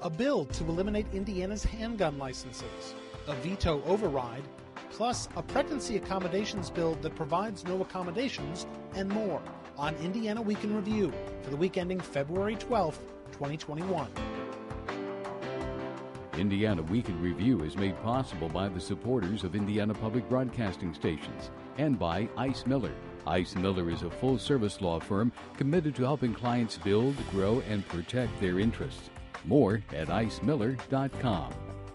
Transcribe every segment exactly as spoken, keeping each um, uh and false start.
a bill to eliminate Indiana's handgun licenses, a veto override, plus a pregnancy accommodations bill that provides no accommodations, and more on Indiana Week in Review for the week ending February twelfth, twenty twenty-one. Indiana Week in Review is made possible by the supporters of Indiana Public Broadcasting Stations and by Ice Miller. Ice Miller is a full-service law firm committed to helping clients build, grow, and protect their interests. More at ice miller dot com.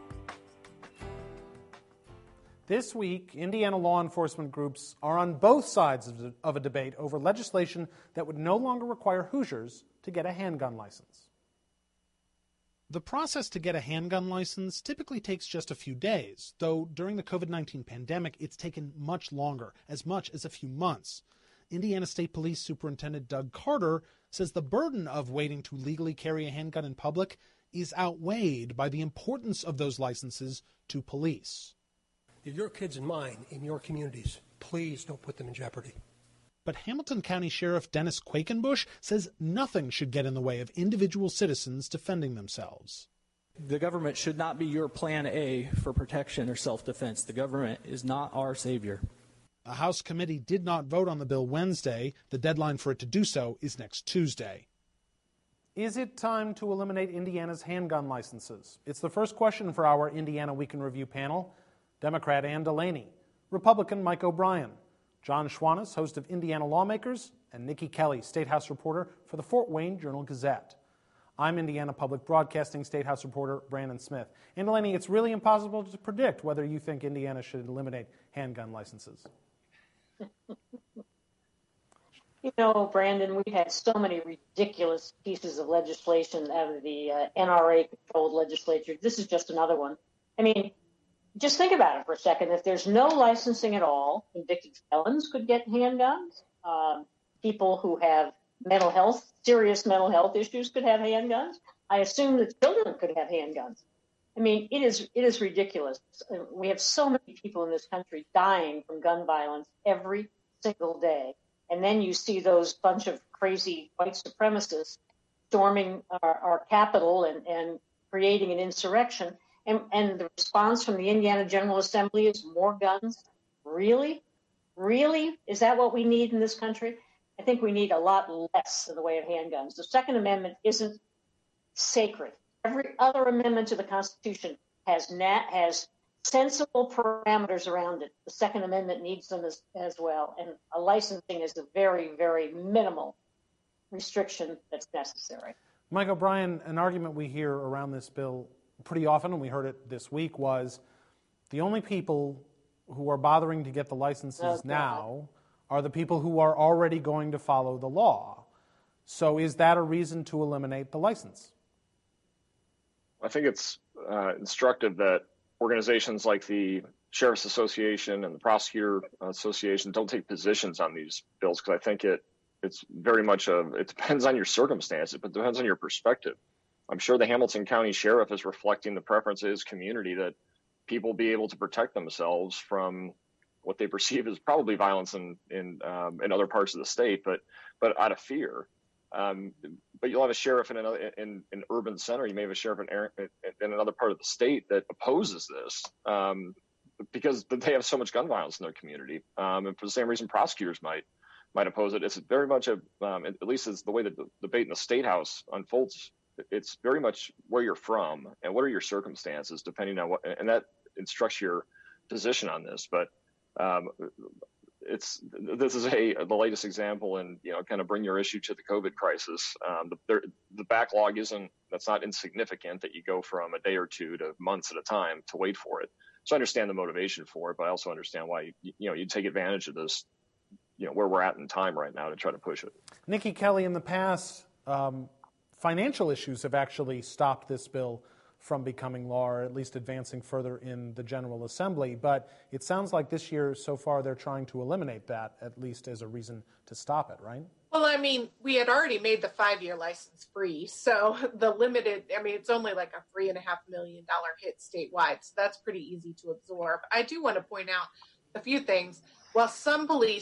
This week, Indiana law enforcement groups are on both sides of, the, of a debate over legislation that would no longer require Hoosiers to get a handgun license. The process to get a handgun license typically takes just a few days, though during the covid nineteen pandemic, it's taken much longer, as much as a few months. Indiana State Police Superintendent Doug Carter says the burden of waiting to legally carry a handgun in public is outweighed by the importance of those licenses to police. They're your kids and mine in your communities. Please don't put them in jeopardy. But Hamilton County Sheriff Dennis Quakenbush says nothing should get in the way of individual citizens defending themselves. The government should not be your plan A for protection or self-defense. The government is not our savior. A House committee did not vote on the bill Wednesday. The deadline for it to do so is next Tuesday. Is it time to eliminate Indiana's handgun licenses? It's the first question for our Indiana Week in Review panel. Democrat Ann Delaney, Republican Mike O'Brien, John Schwannis, host of Indiana Lawmakers, and Nikki Kelly, State House reporter for the Fort Wayne Journal-Gazette. I'm Indiana Public Broadcasting State House reporter Brandon Smith. And Delaney, it's really impossible to predict whether you think Indiana should eliminate handgun licenses. You know, Brandon, we had so many ridiculous pieces of legislation out of the uh, N R A-controlled legislature. This is just another one. I mean, just think about it for a second. If there's no licensing at all, convicted felons could get handguns. Um, people who have mental health, serious mental health issues could have handguns. I assume that children could have handguns. I mean, it is it is ridiculous. We have so many people in this country dying from gun violence every single day. And then you see those bunch of crazy white supremacists storming our, our Capitol and, and creating an insurrection. And, and the response from the Indiana General Assembly is more guns. Really? Really? Is that what we need in this country? I think we need a lot less in the way of handguns. The Second Amendment isn't sacred. Every other amendment to the Constitution has nat- has sensible parameters around it. The Second Amendment needs them as, as well. And a licensing is a very, very minimal restriction that's necessary. Mike O'Brien, an argument we hear around this bill pretty often, and we heard it this week, was the only people who are bothering to get the licenses oh, now are the people who are already going to follow the law. So is that a reason to eliminate the license? I think it's uh, instructive that organizations like the Sheriff's Association and the Prosecutor Association don't take positions on these bills, because I think it it's very much a, it depends on your circumstances, but it depends on your perspective. I'm sure the Hamilton County Sheriff is reflecting the preference of his community that people be able to protect themselves from what they perceive as probably violence in in, um, in other parts of the state, but but out of fear. Um, but you'll have a sheriff in another in an urban center. You may have a sheriff in, in another part of the state that opposes this um, because they have so much gun violence in their community, um, and for the same reason, prosecutors might might oppose it. It's very much a, um, at least it's the way that the debate in the State House unfolds. It's very much where you're from and what are your circumstances, depending on what, and that instructs your position on this. But um, it's this is a the latest example, and you know, kind of bring your issue to the COVID crisis. Um, the, there, the backlog isn't that's not insignificant. That you go from a day or two to months at a time to wait for it. So I understand the motivation for it, but I also understand why you, you know you take advantage of this, you know, where we're at in time right now to try to push it. Nikki Kelly, in the past, um, financial issues have actually stopped this bill from becoming law, or at least advancing further in the General Assembly. But it sounds like this year, so far, they're trying to eliminate that, at least as a reason to stop it, right? Well, I mean, we had already made the five-year license free, so the limited, I mean, it's only like a three and a half million dollar hit statewide, so that's pretty easy to absorb. I do want to point out a few things. While some police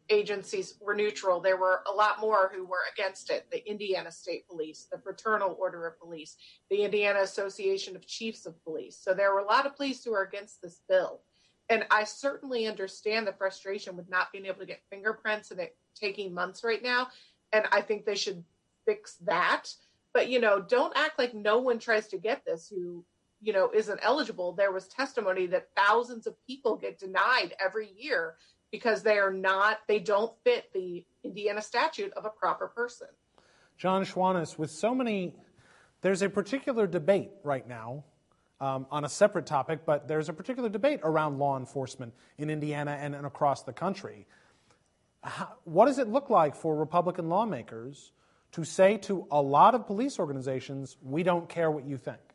agencies were neutral. There were a lot more who were against it. The Indiana State Police, the Fraternal Order of Police, the Indiana Association of Chiefs of Police. So there were a lot of police who were against this bill. And I certainly understand the frustration with not being able to get fingerprints and it taking months right now. And I think they should fix that. But, you know, don't act like no one tries to get this who, you know, isn't eligible. There was testimony that thousands of people get denied every year because they are not, they don't fit the Indiana statute of a proper person. John Schwantes, with so many, there's a particular debate right now um, on a separate topic, but there's a particular debate around law enforcement in Indiana and, and across the country. How, what does it look like for Republican lawmakers to say to a lot of police organizations, we don't care what you think?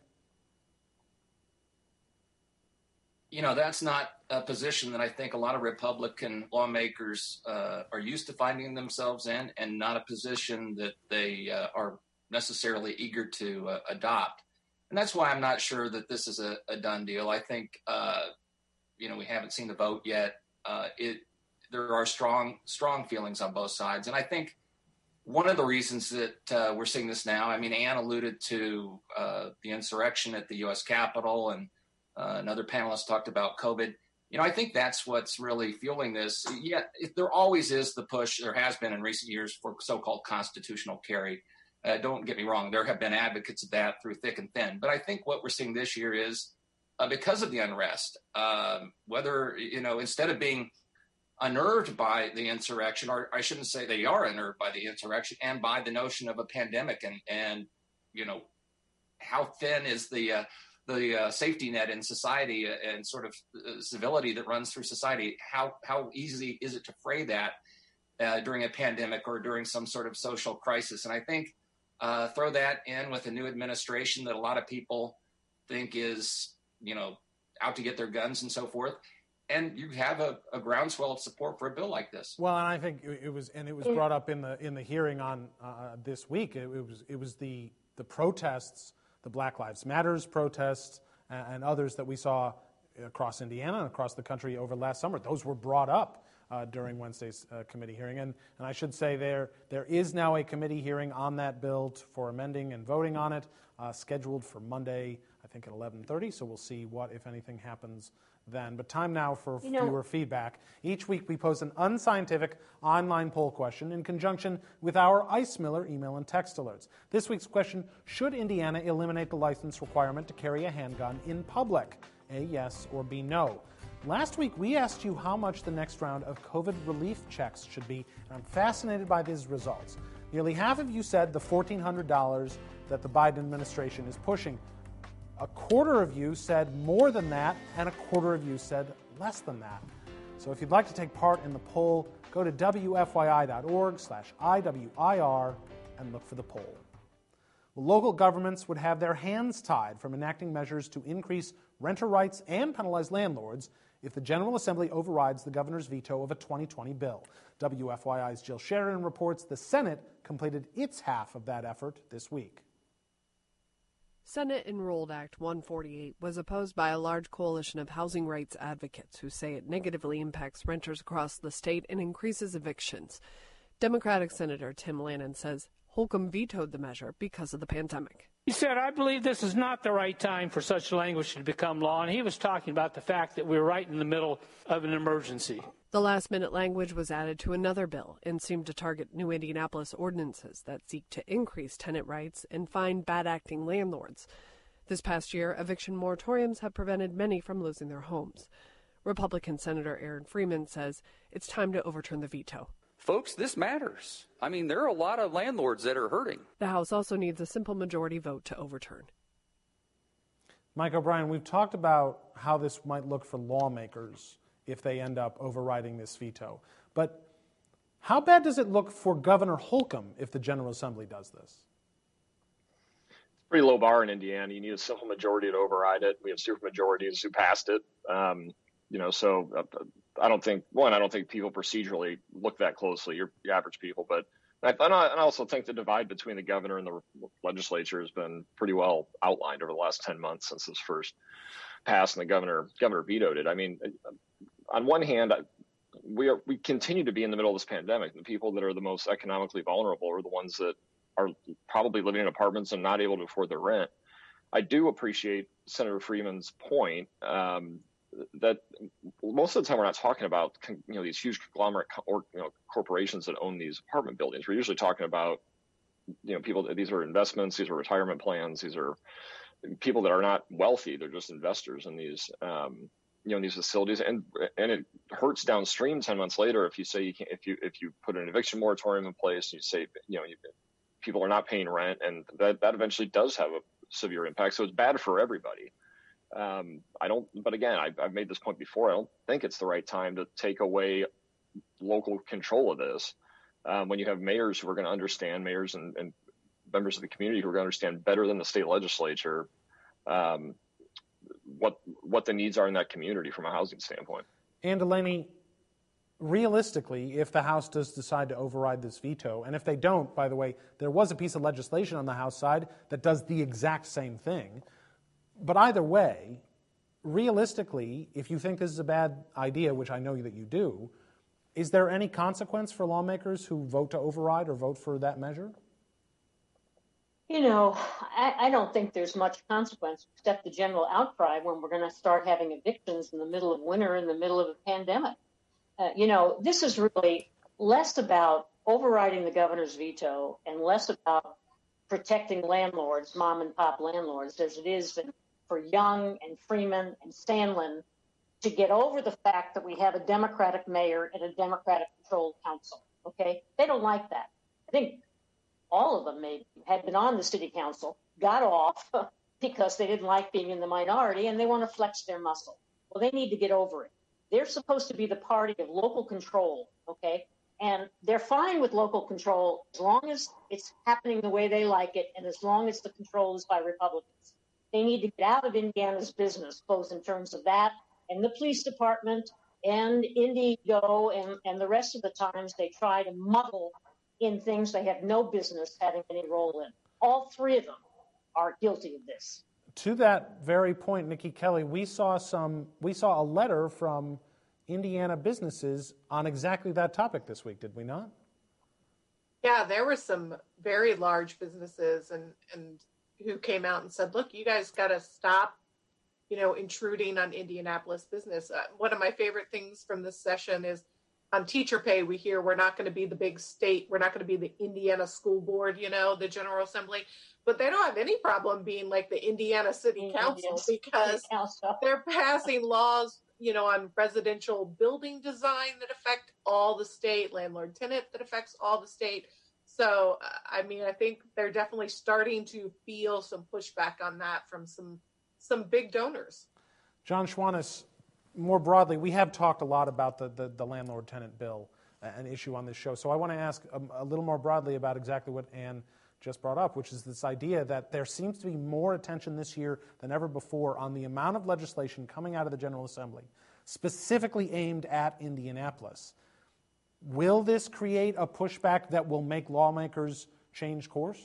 You know, that's not a position that I think a lot of Republican lawmakers uh, are used to finding themselves in, and not a position that they uh, are necessarily eager to uh, adopt. And that's why I'm not sure that this is a, a done deal. I think, uh, you know, we haven't seen the vote yet. Uh, it there are strong, strong feelings on both sides. And I think one of the reasons that uh, we're seeing this now, I mean, Ann alluded to uh, the insurrection at the U S Capitol, and Uh, another panelist talked about COVID. You know, I think that's what's really fueling this. Yeah, it, there always is the push, there has been in recent years, for so-called constitutional carry. Uh, don't get me wrong, there have been advocates of that through thick and thin. But I think what we're seeing this year is uh, because of the unrest, um, whether, you know, instead of being unnerved by the insurrection, or I shouldn't say they are unnerved by the insurrection, and by the notion of a pandemic and, and you know, how thin is the uh, the uh, safety net in society and sort of uh, civility that runs through society. How how easy is it to fray that uh, during a pandemic or during some sort of social crisis? And I think uh, throw that in with a new administration that a lot of people think is, you know, out to get their guns and so forth, and you have a, a groundswell of support for a bill like this. Well, and I think it was, and it was brought up in the in the hearing on uh, this week. It, it was it was the the protests, the Black Lives Matters protests, and, and others that we saw across Indiana and across the country over last summer. Those were brought up uh, during Wednesday's uh, committee hearing, and and I should say there there is now a committee hearing on that bill for amending and voting on it, uh, scheduled for Monday, I think at eleven thirty. So we'll see what, if anything, happens then. But time now for you know, viewer feedback. Each week we post an unscientific online poll question in conjunction with our Ice Miller email and text alerts. This week's question: should Indiana eliminate the license requirement to carry a handgun in public? A, yes, or B, no. Last week we asked you how much the next round of COVID relief checks should be, and I'm fascinated by these results. Nearly half of you said the fourteen hundred dollars that the Biden administration is pushing. A quarter of you said more than that, and a quarter of you said less than that. So if you'd like to take part in the poll, go to W F Y I dot org slash I W I R and look for the poll. Well, local governments would have their hands tied from enacting measures to increase renter rights and penalize landlords if the General Assembly overrides the governor's veto of a twenty twenty bill. W F Y I's Jill Sheridan reports the Senate completed its half of that effort this week. Senate Enrolled Act one forty-eight was opposed by a large coalition of housing rights advocates who say it negatively impacts renters across the state and increases evictions. Democratic Senator Tim Lannon says Holcomb vetoed the measure because of the pandemic. He said, I believe this is not the right time for such language to become law, and he was talking about the fact that we're right in the middle of an emergency. The last-minute language was added to another bill and seemed to target New Indianapolis ordinances that seek to increase tenant rights and fine bad-acting landlords. This past year, eviction moratoriums have prevented many from losing their homes. Republican Senator Aaron Freeman says it's time to overturn the veto. Folks, this matters. I mean, there are a lot of landlords that are hurting. The House also needs a simple majority vote to overturn. Mike O'Brien, we've talked about how this might look for lawmakers if they end up overriding this veto. But how bad does it look for Governor Holcomb if the General Assembly does this? Pretty low bar in Indiana. You need a simple majority to override it. We have supermajorities who passed it. Um, you know, so uh, I don't think, one, I don't think people procedurally look that closely, your, your average people. But I, and I also think the divide between the governor and the legislature has been pretty well outlined over the last ten months since this first passed and the governor governor vetoed it. I mean, on one hand, we are we continue to be in the middle of this pandemic. The people that are the most economically vulnerable are the ones that are probably living in apartments and not able to afford their rent. I do appreciate Senator Freeman's point um, that most of the time we're not talking about you know these huge conglomerate or you know corporations that own these apartment buildings. We're usually talking about you know people. These are investments. These are retirement plans. These are people that are not wealthy. They're just investors in these. Um, you know, in these facilities, and and it hurts downstream ten months later if you say you can't, if you if you put an eviction moratorium in place, you say you know you, people are not paying rent, and that that eventually does have a severe impact. So it's bad for everybody. Um, I don't, but again, I, I've made this point before. I don't think it's the right time to take away local control of this um, when you have mayors who are going to understand, mayors and, and members of the community who are going to understand better than the state legislature. Um, what what the needs are in that community from a housing standpoint. And Delaney, realistically, if the House does decide to override this veto, and if they don't, by the way, there was a piece of legislation on the House side that does the exact same thing. But either way, realistically, if you think this is a bad idea, which I know that you do, is there any consequence for lawmakers who vote to override or vote for that measure? You know, I, I don't think there's much consequence except the general outcry when we're going to start having evictions in the middle of winter, in the middle of a pandemic. Uh, you know, this is really less about overriding the governor's veto and less about protecting landlords, mom and pop landlords, as it is for Young and Freeman and Sandlin to get over the fact that we have a Democratic mayor and a Democratic-controlled council. Okay, they don't like that. I think all of them maybe had been on the city council, got off because they didn't like being in the minority and they want to flex their muscle. Well, they need to get over it. They're supposed to be the party of local control, okay? And they're fine with local control as long as it's happening the way they like it and as long as the control is by Republicans. They need to get out of Indiana's business, both in terms of that and the police department and Indigo and, and the rest of the times they try to muddle in things they have no business having any role in. All three of them are guilty of this. To that very point, Nikki Kelly, we saw some. We saw a letter from Indiana businesses on exactly that topic this week, did we not? Yeah, there were some very large businesses and, and who came out and said, look, you guys got to stop, you know, intruding on Indianapolis business. Uh, one of my favorite things from this session is on teacher pay, we hear we're not going to be the big state. We're not going to be the Indiana School Board, you know, the General Assembly. But they don't have any problem being like the Indiana City Council yes. because Council. They're passing laws, you know, on residential building design that affect all the state, landlord-tenant that affects all the state. So, uh, I mean, I think they're definitely starting to feel some pushback on that from some some big donors. John Schwantes, more broadly, we have talked a lot about the, the, the landlord-tenant bill, uh, an issue on this show. So I want to ask a, a little more broadly about exactly what Ann just brought up, which is this idea that there seems to be more attention this year than ever before on the amount of legislation coming out of the General Assembly, specifically aimed at Indianapolis. Will this create a pushback that will make lawmakers change course?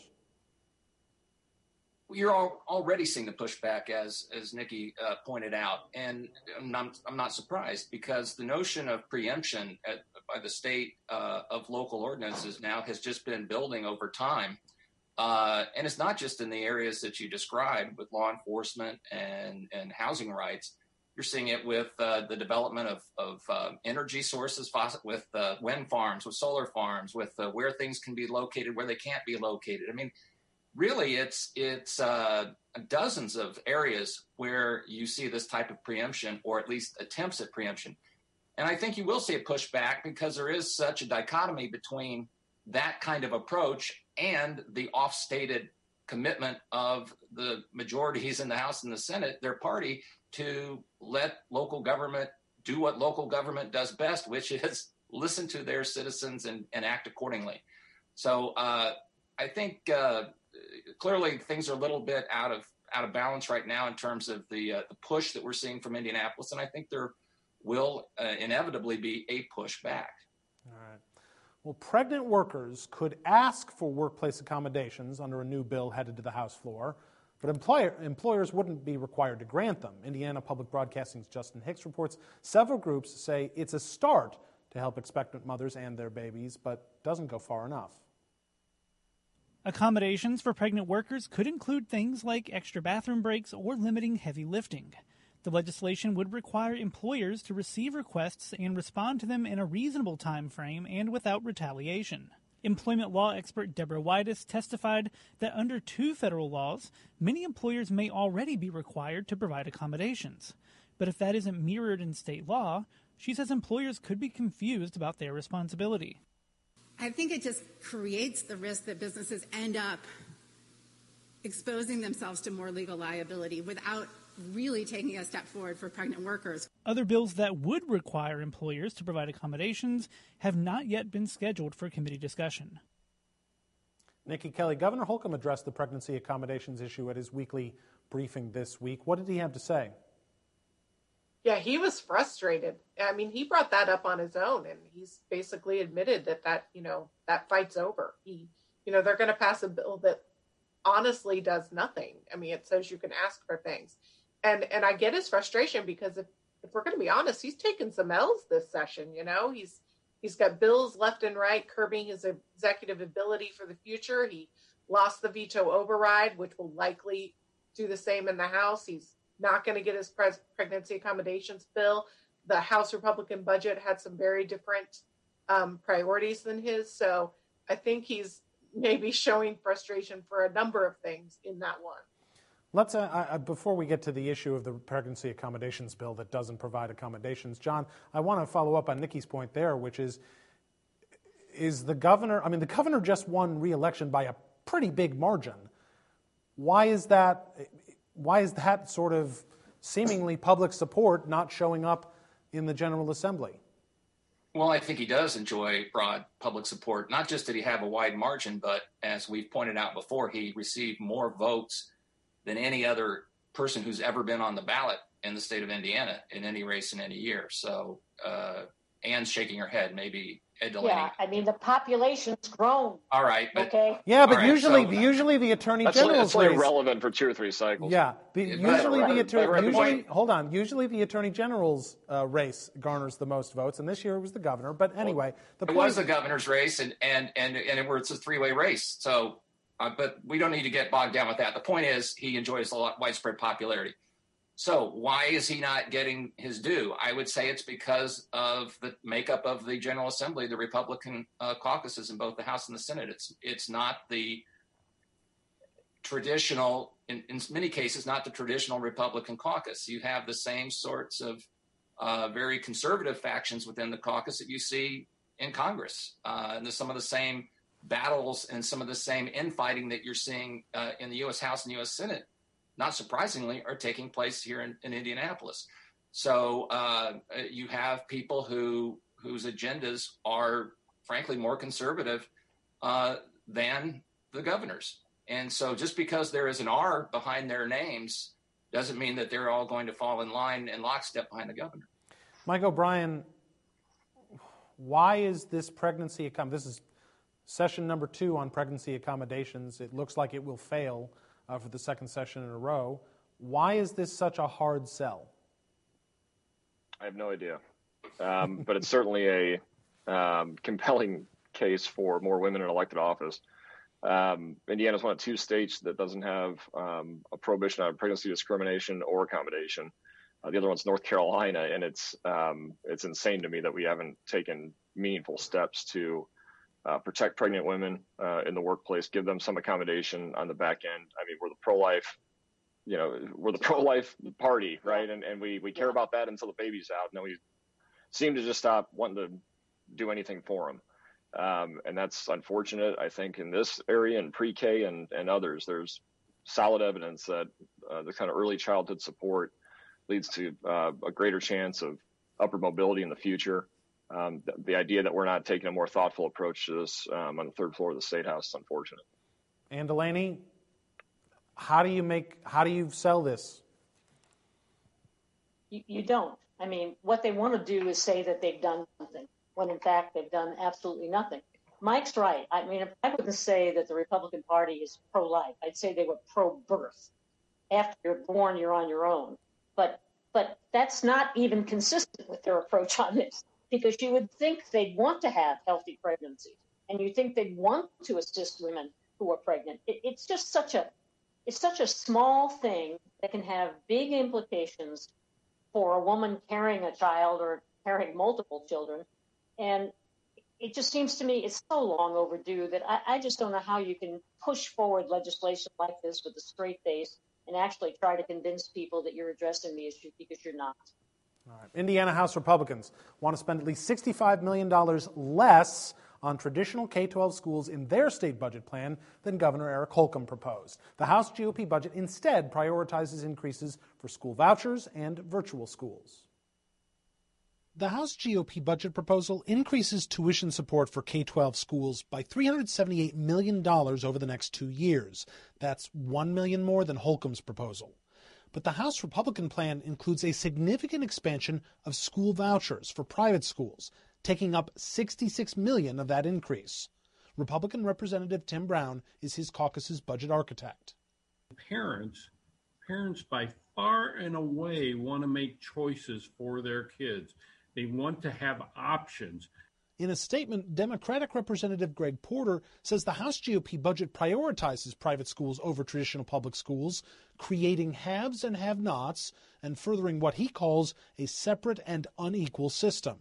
You're all, already seeing the pushback, as as Nikki uh, pointed out, and I'm not, I'm not surprised because the notion of preemption at, by the state uh, of local ordinances now has just been building over time. Uh, and it's not just in the areas that you described with law enforcement and, and housing rights. You're seeing it with uh, the development of, of uh, energy sources, with uh, wind farms, with solar farms, with uh, where things can be located, where they can't be located. I mean, really, it's it's uh, dozens of areas where you see this type of preemption, or at least attempts at preemption. And I think you will see a pushback because there is such a dichotomy between that kind of approach and the off-stated commitment of the majorities in the House and the Senate, their party, to let local government do what local government does best, which is listen to their citizens and, and act accordingly. So uh, I think uh, clearly things are a little bit out of out of balance right now in terms of the uh, the push that we're seeing from Indianapolis, and I think there will uh, inevitably be a push back. All right. Well, pregnant workers could ask for workplace accommodations under a new bill headed to the House floor, but employer, employers wouldn't be required to grant them. Indiana Public Broadcasting's Justin Hicks reports several groups say it's a start to help expectant mothers and their babies, but doesn't go far enough. Accommodations for pregnant workers could include things like extra bathroom breaks or limiting heavy lifting. The legislation would require employers to receive requests and respond to them in a reasonable time frame and without retaliation. Employment law expert Deborah Whitus testified that under two federal laws, many employers may already be required to provide accommodations. But if that isn't mirrored in state law, she says employers could be confused about their responsibility. I think it just creates the risk that businesses end up exposing themselves to more legal liability without really taking a step forward for pregnant workers. Other bills that would require employers to provide accommodations have not yet been scheduled for committee discussion. Nikki Kelly, Governor Holcomb addressed the pregnancy accommodations issue at his weekly briefing this week. What did he have to say? Yeah, he was frustrated. I mean, he brought that up on his own, and he's basically admitted that that, you know, that fight's over. He, you know, they're going to pass a bill that honestly does nothing. I mean, it says you can ask for things. And and I get his frustration because if, if we're going to be honest, he's taken some L's this session, you know. He's he's got bills left and right curbing his executive ability for the future. He lost the veto override, which will likely do the same in the House. He's not going to get his pres- pregnancy accommodations bill. The House Republican budget had some very different um, priorities than his. So I think he's maybe showing frustration for a number of things in that one. Let's, uh, uh, before we get to the issue of the pregnancy accommodations bill that doesn't provide accommodations, John, I want to follow up on Nikki's point there, which is, is the governor, I mean, the governor just won re-election by a pretty big margin. Why is that? Why is that sort of seemingly public support not showing up in the General Assembly? Well, I think he does enjoy broad public support. Not just did he have a wide margin, but as we've pointed out before, he received more votes than any other person who's ever been on the ballot in the state of Indiana in any race in any year. So uh, Anne's shaking her head, maybe Ed Delaney. Yeah, I mean, the population's grown. All right. But, okay. Yeah, but right, usually, so, usually the Attorney that's General's only, race. That's only relevant for two or three cycles. Yeah, the, Yeah, usually right, the Attorney, right, usually, point. hold on, usually the Attorney General's uh, race garners the most votes, and this year it was the governor. But anyway, the it point was the governor's race, and and and and it, it's a three-way race. So, uh, but we don't need to get bogged down with that. The point is, he enjoys a lot widespread popularity. So why is he not getting his due? I would say it's because of the makeup of the General Assembly, the Republican uh, caucuses in both the House and the Senate. It's it's not the traditional, in, in many cases, not the traditional Republican caucus. You have the same sorts of uh, very conservative factions within the caucus that you see in Congress. Uh, and there's some of the same battles and some of the same infighting that you're seeing uh, in the U S House and U S Senate, not surprisingly, are taking place here in, in Indianapolis. So uh, you have people who whose agendas are, frankly, more conservative uh, than the governor's. And so just because there is an R behind their names doesn't mean that they're all going to fall in line in lockstep behind the governor. Mike O'Brien, why is this pregnancy accom- this is session number two on pregnancy accommodations. It looks like it will fail uh, for the second session in a row. Why is this such a hard sell? I have no idea. Um, but it's certainly a um, compelling case for more women in elected office. Um, Indiana is one of two states that doesn't have um, a prohibition on pregnancy discrimination or accommodation. Uh, the other one's North Carolina, and it's um, it's insane to me that we haven't taken meaningful steps to uh, protect pregnant women uh, in the workplace, give them some accommodation on the back end. I mean, we're the pro-life, you know, we're the pro-life party, right? And and we we care about that until the baby's out, and then we seem to just stop wanting to do anything for them. Um, and that's unfortunate. I think in this area, in pre-K and, and others, there's solid evidence that uh, the kind of early childhood support leads to uh, a greater chance of upward mobility in the future. Um, the, the idea that we're not taking a more thoughtful approach to this um, on the third floor of the State House is unfortunate. Anne Delaney, how do you make, how do you sell this? You, you don't. I mean, what they want to do is say that they've done something, when in fact they've done absolutely nothing. Mike's right. I mean, if I wouldn't say that the Republican Party is pro-life, I'd say they were pro-birth. After you're born, you're on your own. But but that's not even consistent with their approach on this. because you would think they'd want to have healthy pregnancies, and you think they'd want to assist women who are pregnant. It, it's just such a, it's such a small thing that can have big implications for a woman carrying a child or carrying multiple children. And it just seems to me it's so long overdue that I, I just don't know how you can push forward legislation like this with a straight face and actually try to convince people that you're addressing the issue, because you're not. All right. Indiana House Republicans want to spend at least sixty-five million dollars less on traditional K twelve schools in their state budget plan than Governor Eric Holcomb proposed. The House G O P budget instead prioritizes increases for school vouchers and virtual schools. The House G O P budget proposal increases tuition support for K twelve schools by three hundred seventy-eight million dollars over the next two years. That's one million dollars more than Holcomb's proposal. But the House Republican plan includes a significant expansion of school vouchers for private schools, taking up sixty-six million dollars of that increase. Republican Representative Tim Brown is his caucus's budget architect. Parents, parents by far and away want to make choices for their kids. They want to have options. In a statement, Democratic Representative Greg Porter says the House G O P budget prioritizes private schools over traditional public schools, creating haves and have-nots, and furthering what he calls a separate and unequal system.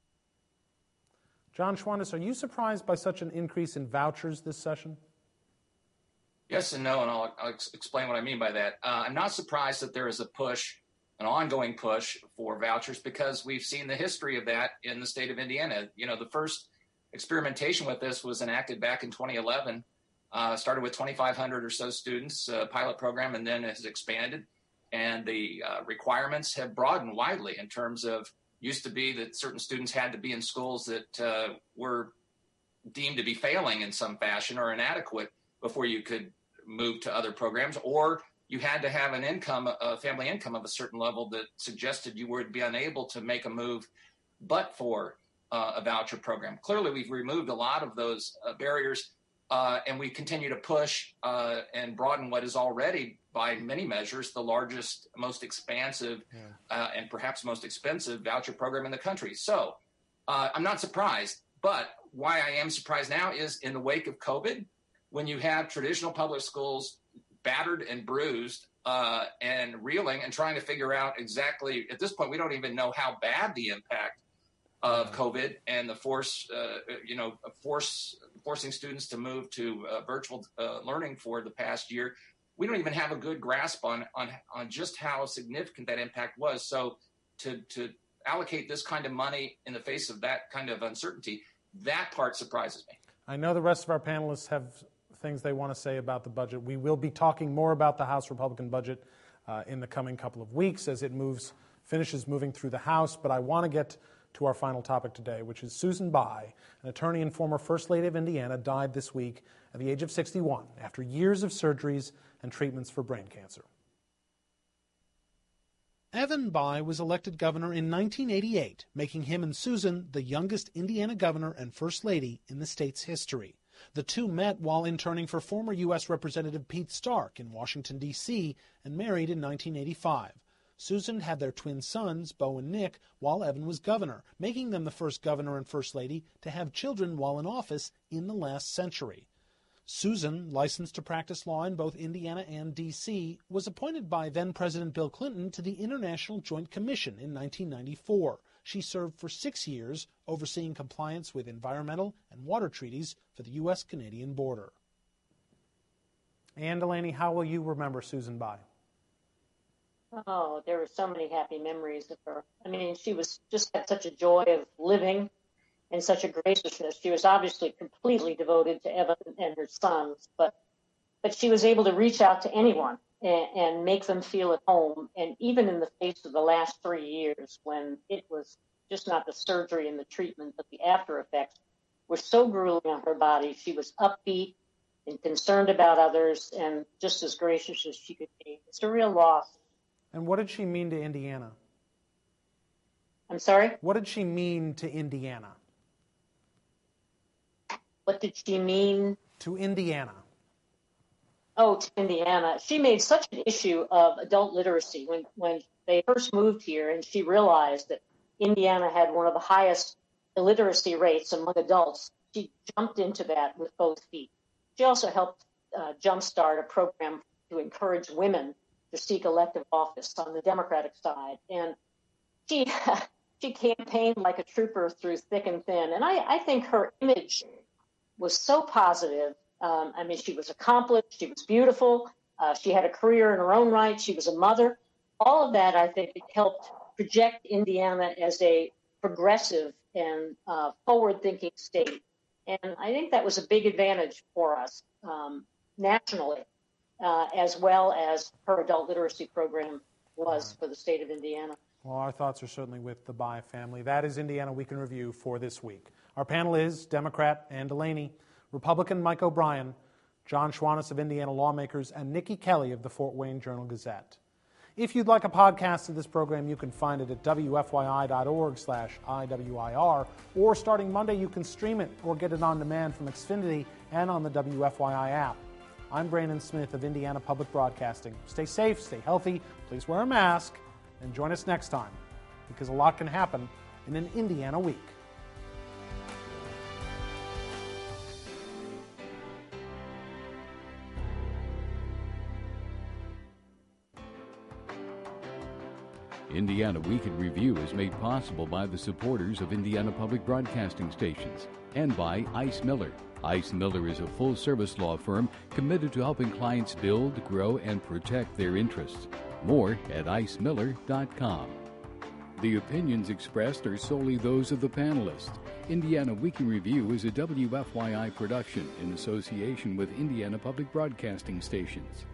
John Schwantes, are you surprised by such an increase in vouchers this session? Yes and no, and I'll, I'll ex- explain what I mean by that. Uh, I'm not surprised that there is a push, an ongoing push for vouchers, because we've seen the history of that in the state of Indiana. You know, the first experimentation with this was enacted back in twenty eleven, uh, started with twenty-five hundred or so students, uh, pilot program, and then has expanded. And the uh, requirements have broadened widely in terms of, used to be that certain students had to be in schools that uh, were deemed to be failing in some fashion or inadequate before you could move to other programs, or you had to have an income, a family income of a certain level that suggested you would be unable to make a move but for uh, a voucher program. Clearly, we've removed a lot of those uh, barriers, uh, and we continue to push uh, and broaden what is already, by many measures, the largest, most expansive, yeah. uh, and perhaps most expensive voucher program in the country. So uh, I'm not surprised, but why I am surprised now is in the wake of COVID, when you have traditional public schools battered and bruised uh, and reeling and trying to figure out exactly, at this point, we don't even know how bad the impact of COVID and the force, uh, you know, force forcing students to move to uh, virtual uh, learning for the past year. We don't even have a good grasp on, on, on just how significant that impact was. So to, to allocate this kind of money in the face of that kind of uncertainty, that part surprises me. I know the rest of our panelists have things they want to say about the budget. We will be talking more about the House Republican budget uh, in the coming couple of weeks as it moves, finishes moving through the House. But I want to get to our final topic today, which is Susan Bai, an attorney and former First Lady of Indiana, died this week at the age of sixty-one after years of surgeries and treatments for brain cancer. Evan Bai was elected governor in nineteen eighty-eight, making him and Susan the youngest Indiana governor and First Lady in the state's history. The two met while interning for former U S Representative Pete Stark in Washington, D C, and married in nineteen eighty-five. Susan had their twin sons, Beau and Nick, while Evan was governor, making them the first governor and First Lady to have children while in office in the last century. Susan, licensed to practice law in both Indiana and D C, was appointed by then-President Bill Clinton to the International Joint Commission in nineteen ninety-four. She served for six years, overseeing compliance with environmental and water treaties for the U S Canadian border. Ann Delaney, how will you remember Susan Bai? Oh, there were so many happy memories of her. I mean, she was just had such a joy of living and such a graciousness. She was obviously completely devoted to Evan and her sons, but but she was able to reach out to anyone and, and make them feel at home. And even in the face of the last three years, when it was just not the surgery and the treatment, but the after effects were so grueling on her body, she was upbeat and concerned about others and just as gracious as she could be. It's a real loss. And what did she mean to Indiana? I'm sorry? What did she mean to Indiana? What did she mean? To Indiana. Oh, to Indiana. She made such an issue of adult literacy when, when they first moved here, and she realized that Indiana had one of the highest illiteracy rates among adults, she jumped into that with both feet. She also helped uh, jumpstart a program to encourage women to seek elective office on the Democratic side. And she she campaigned like a trooper through thick and thin. And I, I think her image was so positive. Um, I mean, she was accomplished. She was beautiful. Uh, she had a career in her own right. She was a mother. All of that, I think, helped project Indiana as a progressive and uh, forward-thinking state. And I think that was a big advantage for us um, nationally, uh, as well as her adult literacy program was for the state of Indiana. Well, our thoughts are certainly with the Bayh family. That is Indiana Week in Review for this week. Our panel is Democrat Ann Delaney, Republican Mike O'Brien, John Schwantes of Indiana Lawmakers, and Nikki Kelly of the Fort Wayne Journal-Gazette. If you'd like a podcast of this program, you can find it at W F Y I dot org slash I W I R, or starting Monday, you can stream it or get it on demand from Xfinity and on the W F Y I app. I'm Brandon Smith of Indiana Public Broadcasting. Stay safe, stay healthy, please wear a mask, and join us next time, because a lot can happen in an Indiana week. Indiana Week in Review is made possible by the supporters of Indiana Public Broadcasting Stations and by Ice Miller. Ice Miller is a full-service law firm committed to helping clients build, grow, and protect their interests. More at ice miller dot com. The opinions expressed are solely those of the panelists. Indiana Week in Review is a W F Y I production in association with Indiana Public Broadcasting Stations.